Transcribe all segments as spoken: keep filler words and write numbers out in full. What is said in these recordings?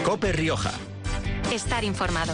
COPE Rioja. Estar informado.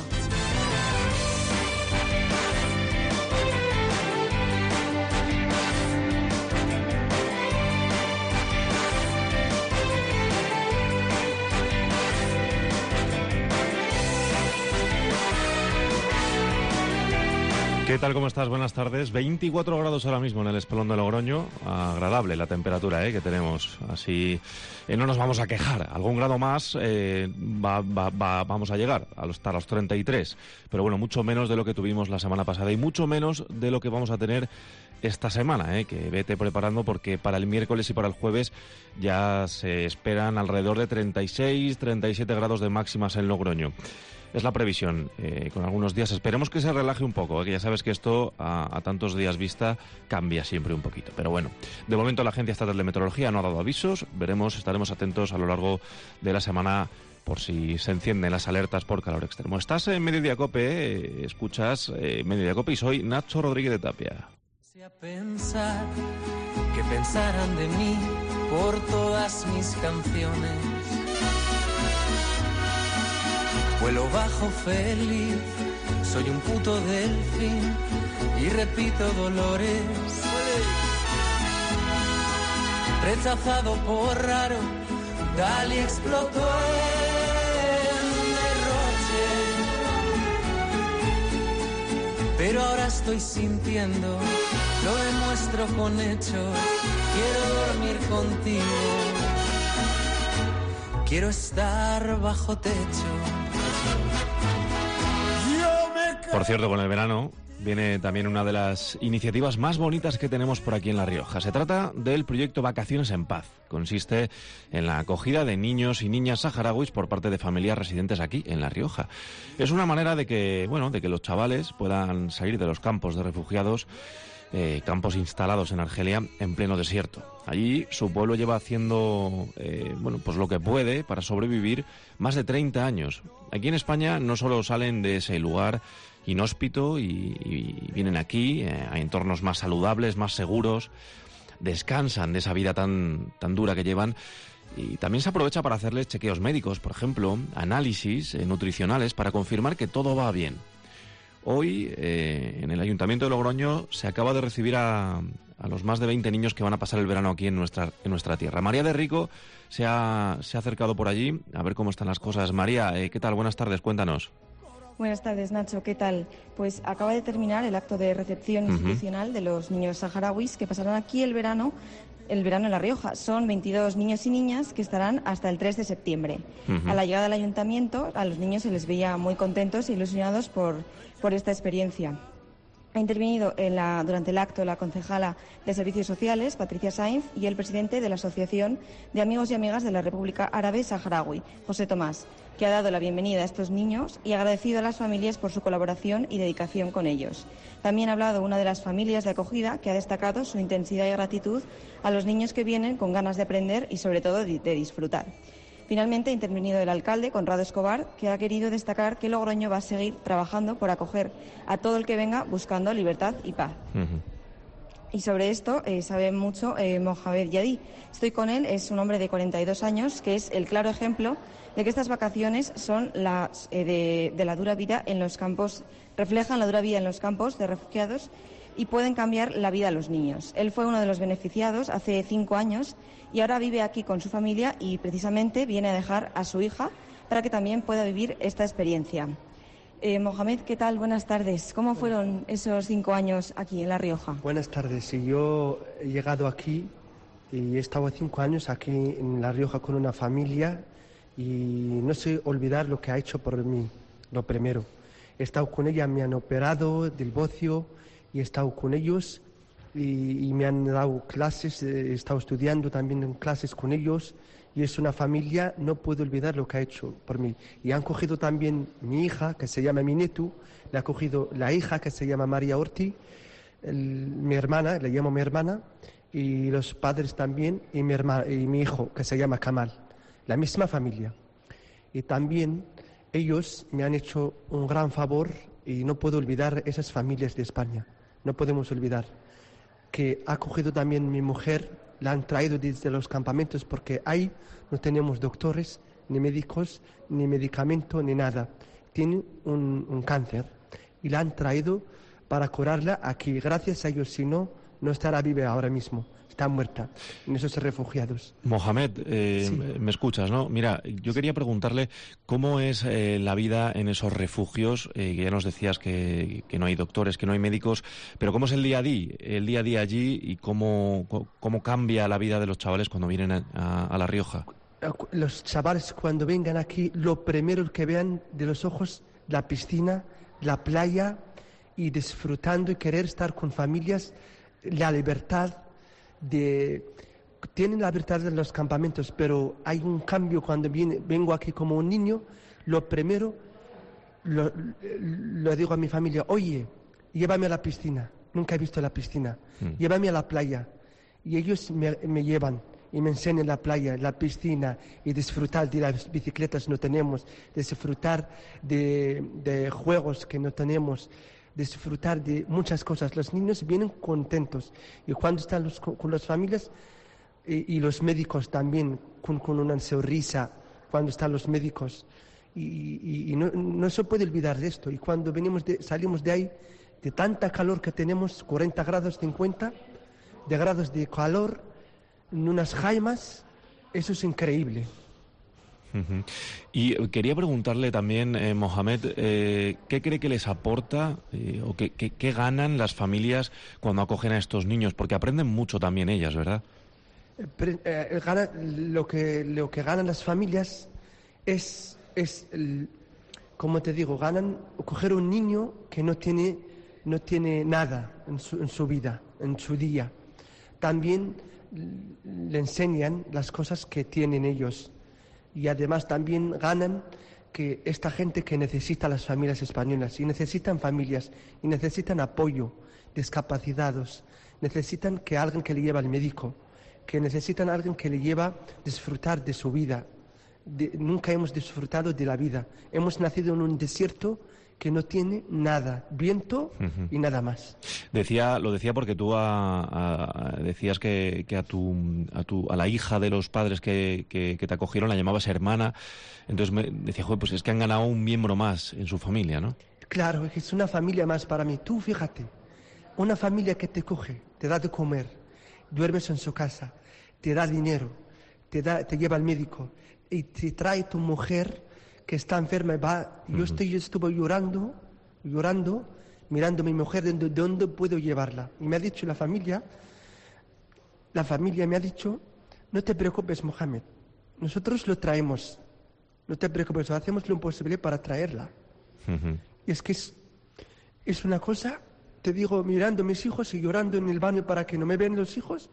¿Qué tal? ¿Cómo estás? Buenas tardes. veinticuatro grados ahora mismo en el Espolón de Logroño. Agradable la temperatura ¿eh? que tenemos. Así eh, no nos vamos a quejar. Algún grado más eh, va, va, va, vamos a llegar hasta los treinta y tres. Pero bueno, mucho menos de lo que tuvimos la semana pasada y mucho menos de lo que vamos a tener esta semana. ¿eh? Que vete preparando porque para el miércoles y para el jueves ya se esperan alrededor de treinta y seis, treinta y siete grados de máximas en Logroño. Es la previsión, eh, con algunos días. Esperemos que se relaje un poco, eh, que ya sabes que esto a, a tantos días vista cambia siempre un poquito. Pero bueno, de momento la Agencia Estatal de Meteorología no ha dado avisos. Veremos, estaremos atentos a lo largo de la semana por si se encienden las alertas por calor extremo. Estás en Mediodía Cope, eh, escuchas eh, Mediodía Cope y soy Nacho Rodríguez de Tapia. A pensar que pensaran de mí por todas mis canciones. Vuelo bajo feliz, soy un puto delfín y repito dolores. Rechazado por raro, Dalí explotó en derroche. Pero ahora estoy sintiendo, lo demuestro con hechos, quiero dormir contigo, quiero estar bajo techo. Por cierto, con el verano viene también una de las iniciativas más bonitas que tenemos por aquí en La Rioja. Se trata del proyecto Vacaciones en Paz. Consiste en la acogida de niños y niñas saharauis por parte de familias residentes aquí en La Rioja. Es una manera de que, bueno, de que los chavales puedan salir de los campos de refugiados, eh, campos instalados en Argelia en pleno desierto. Allí su pueblo lleva haciendo, eh, bueno, pues lo que puede para sobrevivir más de treinta años. Aquí en España no solo salen de ese lugar inhóspito y, y vienen aquí eh, a entornos más saludables, más seguros, descansan de esa vida tan, tan dura que llevan y también se aprovecha para hacerles chequeos médicos, por ejemplo, análisis eh, nutricionales para confirmar que todo va bien. Hoy eh, en el Ayuntamiento de Logroño se acaba de recibir a, a los más de veinte niños que van a pasar el verano aquí en nuestra, en nuestra tierra. María de Rico se ha, se ha acercado por allí a ver cómo están las cosas. María, eh, ¿qué tal? Buenas tardes, cuéntanos. Buenas tardes, Nacho. ¿Qué tal? Pues acaba de terminar el acto de recepción institucional uh-huh. de los niños saharauis que pasarán aquí el verano, el verano en La Rioja. Son veintidós niños y niñas que estarán hasta el tres de septiembre. Uh-huh. A la llegada al ayuntamiento, a los niños se les veía muy contentos e ilusionados por, por esta experiencia. Ha intervenido en la, durante el acto la concejala de Servicios Sociales, Patricia Sainz, y el presidente de la Asociación de Amigos y Amigas de la República Árabe Saharaui, José Tomás, que ha dado la bienvenida a estos niños y agradecido a las familias por su colaboración y dedicación con ellos. También ha hablado una de las familias de acogida que ha destacado su intensidad y gratitud a los niños que vienen con ganas de aprender y sobre todo de, de disfrutar. Finalmente ha intervenido el alcalde, Conrado Escobar, que ha querido destacar que Logroño va a seguir trabajando por acoger a todo el que venga buscando libertad y paz. Uh-huh. Y sobre esto eh, sabe mucho eh, Mohamed Yadí. Estoy con él, es un hombre de cuarenta y dos años, que es el claro ejemplo de que estas vacaciones son las eh, de, de la dura vida en los campos, reflejan la dura vida en los campos de refugiados y pueden cambiar la vida a los niños. Él fue uno de los beneficiados hace cinco años y ahora vive aquí con su familia y precisamente viene a dejar a su hija para que también pueda vivir esta experiencia. Eh, Mohamed, ¿qué tal? Buenas tardes. ¿Cómo fueron esos cinco años aquí en La Rioja? Buenas tardes. Sí, yo he llegado aquí y he estado cinco años aquí en La Rioja con una familia y no sé olvidar lo que ha hecho por mí, lo primero. He estado con ella, me han operado del bocio y he estado con ellos y, y me han dado clases, he estado estudiando también en clases con ellos y es una familia, no puedo olvidar lo que ha hecho por mí. Y han cogido también mi hija, que se llama Minetu, le ha cogido la hija, que se llama María Orti, el, mi hermana, le llamo mi hermana, y los padres también, y mi, hermana, y mi hijo, que se llama Kamal, la misma familia. Y también ellos me han hecho un gran favor y no puedo olvidar esas familias de España, no podemos olvidar. Que ha cogido también mi mujer, la han traído desde los campamentos porque ahí no tenemos doctores ni médicos, ni medicamento, ni nada. Tiene un, un cáncer y la han traído para curarla aquí. Gracias a ellos, si no, no estará viva ahora mismo. Está muerta en esos refugiados. Mohamed, eh, Sí. me escuchas, ¿no? Mira, yo quería preguntarle cómo es eh, la vida en esos refugios, eh, que ya nos decías que, que no hay doctores, que no hay médicos, pero cómo es el día a día, el día a día allí y cómo, cómo cambia la vida de los chavales cuando vienen a, a, a La Rioja. Los chavales cuando vengan aquí, lo primero que vean de los ojos, la piscina, la playa y disfrutando y querer estar con familias, la libertad de... Tienen la libertad de los campamentos, pero hay un cambio cuando viene, vengo aquí como un niño, lo primero lo, lo digo a mi familia, oye, llévame a la piscina, nunca he visto la piscina, mm. llévame a la playa, y ellos me, me llevan y me enseñan la playa, la piscina, y disfrutar de las bicicletas no tenemos, disfrutar de, de juegos que no tenemos, disfrutar de muchas cosas. Los niños vienen contentos y cuando están los, con, con las familias y, y los médicos también con, con una sonrisa cuando están los médicos y, y, y no, no se puede olvidar de esto. Y cuando venimos de, salimos de ahí, de tanta calor que tenemos, cuarenta grados, cincuenta de grados de calor en unas jaimas, eso es increíble. Uh-huh. Y quería preguntarle también, eh, Mohamed, eh, ¿qué cree que les aporta eh, o qué, qué, qué ganan las familias cuando acogen a estos niños? Porque aprenden mucho también ellas, ¿verdad? Eh, eh, gana, lo, que, lo que ganan las familias es, es el, como te digo, ganan coger un niño que no tiene, no tiene nada en su, en su vida, en su día. También le enseñan las cosas que tienen ellos. Y además también ganan que esta gente que necesita las familias españolas, y necesitan familias, y necesitan apoyo, discapacitados, necesitan que alguien que le lleve al médico, que necesitan a alguien que le lleva a disfrutar de su vida. De, nunca hemos disfrutado de la vida. Hemos nacido en un desierto que no tiene nada, viento uh-huh. y nada más. Decía, lo decía porque tú a, a, decías que, que a, tu, a, tu, a la hija de los padres que, que, que te acogieron la llamabas hermana. Entonces me decía, joder, pues es que han ganado un miembro más en su familia, ¿no? Claro, es una familia más para mí. Tú fíjate, una familia que te coge, te da de comer, duermes en su casa, te da dinero, te, da, te lleva al médico y te trae tu mujer que está enferma, va, yo, estoy, yo estuve llorando, llorando, mirando a mi mujer de, de dónde puedo llevarla. Y me ha dicho la familia, la familia me ha dicho, no te preocupes, Mohamed, nosotros lo traemos, no te preocupes, hacemos lo imposible para traerla. Uh-huh. Y es que es, es una cosa, te digo, mirando a mis hijos y llorando en el baño para que no me vean los hijos,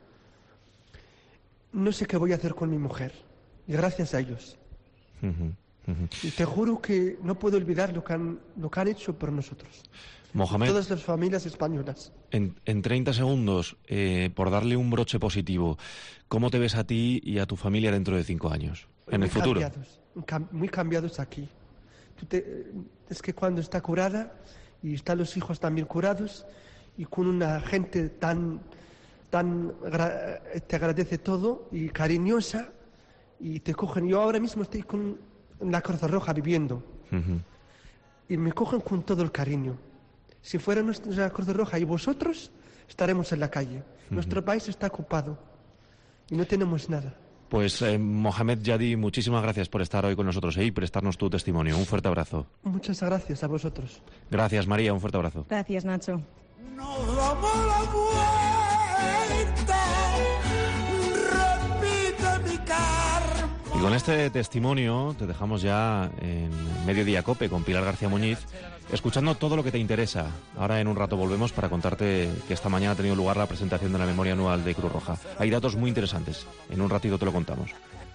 no sé qué voy a hacer con mi mujer, y gracias a ellos. Uh-huh. Uh-huh. Y te juro que no puedo olvidar lo que han, lo que han hecho por nosotros. Mohamed, todas las familias españolas. En, en treinta segundos, eh, por darle un broche positivo, ¿cómo te ves a ti y a tu familia dentro de cinco años? En muy el futuro. Cambiados, cam, muy cambiados aquí. Tú te, es que cuando está curada y están los hijos también curados y con una gente tan, tan te agradece todo y cariñosa y te cogen. Yo ahora mismo estoy con en la Cruz Roja viviendo uh-huh. y me cogen con todo el cariño. Si fuera nuestra Cruz Roja y vosotros, estaremos en la calle. Uh-huh. Nuestro país está ocupado y no tenemos nada. Pues eh, Mohamed Yadi, muchísimas gracias por estar hoy con nosotros eh, y prestarnos tu testimonio. Un fuerte abrazo. Muchas gracias a vosotros. Gracias, María, un fuerte abrazo. Gracias, Nacho. Nos damos la vuelta, repite mi karma. Y con este testimonio te dejamos ya en Mediodía Cope con Pilar García Muñiz, escuchando todo lo que te interesa. Ahora en un rato volvemos para contarte que esta mañana ha tenido lugar la presentación de la memoria anual de Cruz Roja. Hay datos muy interesantes. En un ratito te lo contamos.